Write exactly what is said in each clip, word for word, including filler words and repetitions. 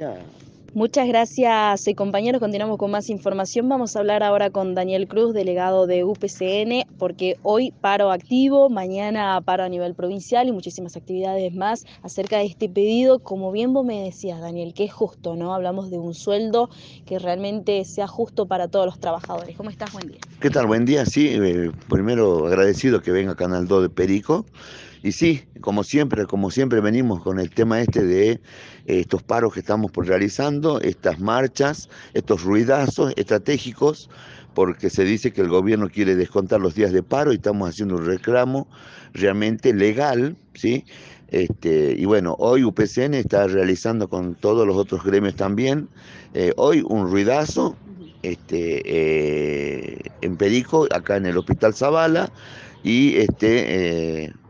Ya. Muchas gracias, eh, compañeros. Continuamos con más información. Vamos a hablar ahora con Daniel Cruz, delegado de U P C N, porque hoy paro activo, mañana paro a nivel provincial y muchísimas actividades más acerca de este pedido. Como bien vos me decías, Daniel, que es justo, ¿no? Hablamos de un sueldo que realmente sea justo para todos los trabajadores. ¿Cómo estás? Buen día. ¿Qué tal? Buen día. Sí, eh, primero agradecido que venga Canal dos de Perico. Y sí, como siempre, como siempre venimos con el tema este de eh, estos paros que estamos por realizando, estas marchas, estos ruidazos estratégicos, porque se dice que el gobierno quiere descontar los días de paro y estamos haciendo un reclamo realmente legal, ¿sí? Este, y bueno, hoy U P C N está realizando con todos los otros gremios también, eh, hoy un ruidazo este, eh, en Perico, acá en el Hospital Zavala, y este, eh,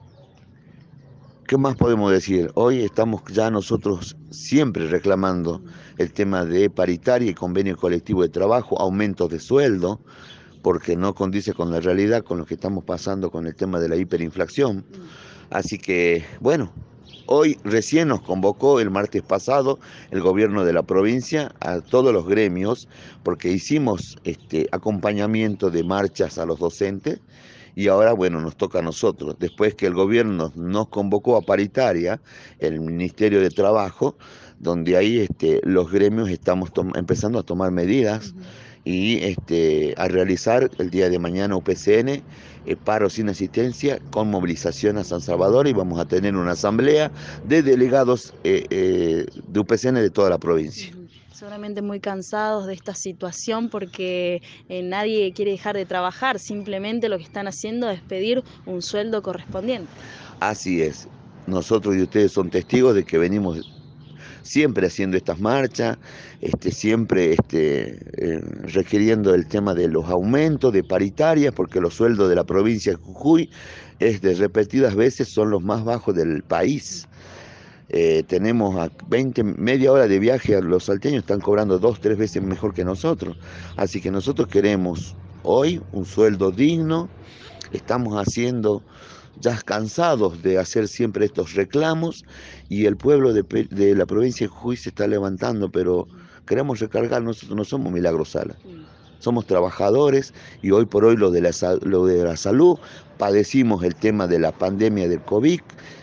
¿qué más podemos decir? Hoy estamos ya nosotros siempre reclamando el tema de paritaria y convenio colectivo de trabajo, aumentos de sueldo, porque no condice con la realidad, con lo que estamos pasando con el tema de la hiperinflación. Así que, bueno, hoy recién nos convocó el martes pasado el gobierno de la provincia a todos los gremios, porque hicimos este acompañamiento de marchas a los docentes y ahora, bueno, nos toca a nosotros. Después que el gobierno nos convocó a paritaria, el Ministerio de Trabajo, donde ahí este, los gremios estamos empezando a tomar medidas uh-huh. y este, a realizar el día de mañana U P C N, eh, paro sin asistencia con movilización a San Salvador, y vamos a tener una asamblea de delegados eh, eh, de U P C N de toda la provincia. Uh-huh. Seguramente muy cansados de esta situación porque eh, nadie quiere dejar de trabajar, simplemente lo que están haciendo es pedir un sueldo correspondiente. Así es, nosotros y ustedes son testigos de que venimos siempre haciendo estas marchas, este, siempre este, eh, requiriendo el tema de los aumentos de paritarias, porque los sueldos de la provincia de Jujuy es de repetidas veces son los más bajos del país. Eh, tenemos a veinte, media hora de viaje, los salteños están cobrando dos, tres veces mejor que nosotros. Así que nosotros queremos hoy un sueldo digno, estamos haciendo, ya cansados de hacer siempre estos reclamos, y el pueblo de, de la provincia de Jujuy se está levantando, pero queremos recargar, nosotros no somos Milagro Sala. Somos trabajadores y hoy por hoy lo de, la, lo de la salud, padecimos el tema de la pandemia del COVID.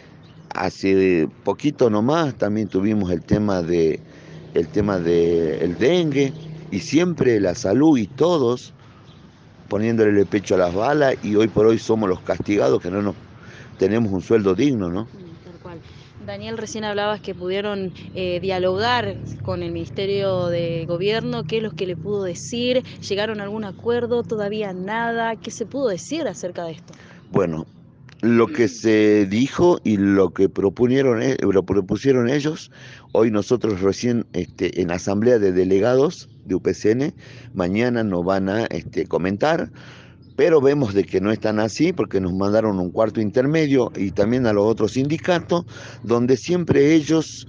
Hace poquito nomás también tuvimos el tema de el tema del dengue, y siempre la salud y todos poniéndole el pecho a las balas, y hoy por hoy somos los castigados que no nos tenemos un sueldo digno, ¿no? Tal cual. Daniel, recién hablabas que pudieron eh, dialogar con el Ministerio de Gobierno. ¿Qué es lo que le pudo decir? ¿Llegaron a algún acuerdo? ¿Todavía nada? ¿Qué se pudo decir acerca de esto? Bueno, lo que se dijo y lo que propusieron, lo propusieron ellos, hoy nosotros recién este, en asamblea de delegados de U P C N, mañana nos van a este, comentar, pero vemos de que no están así, porque nos mandaron un cuarto intermedio y también a los otros sindicatos, donde siempre ellos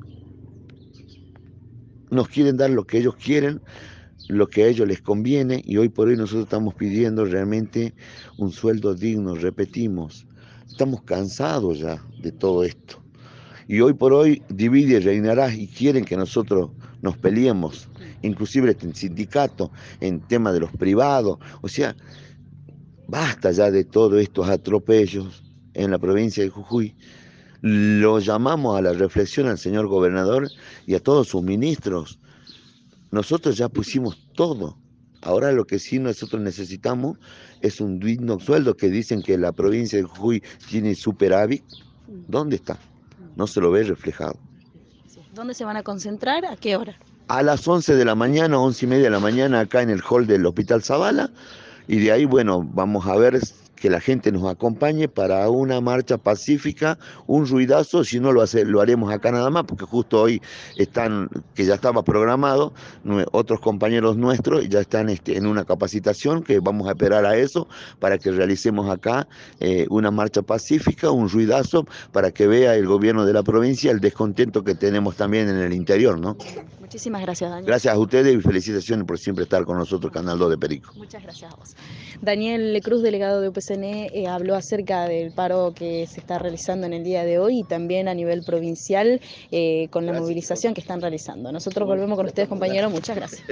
nos quieren dar lo que ellos quieren, lo que a ellos les conviene, y hoy por hoy nosotros estamos pidiendo realmente un sueldo digno, repetimos, estamos cansados ya de todo esto. Y hoy por hoy divide y reinarás, y quieren que nosotros nos peleemos, inclusive en sindicato, en tema de los privados. O sea, basta ya de todos estos atropellos en la provincia de Jujuy. Lo llamamos a la reflexión al señor gobernador y a todos sus ministros. Nosotros ya pusimos todo. Ahora lo que sí nosotros necesitamos es un digno sueldo, que dicen que la provincia de Jujuy tiene superávit. ¿Dónde está? No se lo ve reflejado. ¿Dónde se van a concentrar? ¿A qué hora? A las once de la mañana, once y media de la mañana, acá en el hall del Hospital Zavala, y de ahí, bueno, vamos a ver que la gente nos acompañe para una marcha pacífica, un ruidazo. Si no lo hace, lo haremos acá nada más, porque justo hoy están, que ya estaba programado, otros compañeros nuestros ya están este, en una capacitación, que vamos a esperar a eso, para que realicemos acá eh, una marcha pacífica, un ruidazo, para que vea el gobierno de la provincia el descontento que tenemos también en el interior, ¿no? Muchísimas gracias, Daniel. Gracias a ustedes y felicitaciones por siempre estar con nosotros, Canal dos de Perico. Muchas gracias a vos. Daniel Cruz, delegado de U P C N. C N E eh, habló acerca del paro que se está realizando en el día de hoy y también a nivel provincial eh, con la movilización que están realizando. Nosotros volvemos con ustedes, compañeros. Muchas gracias.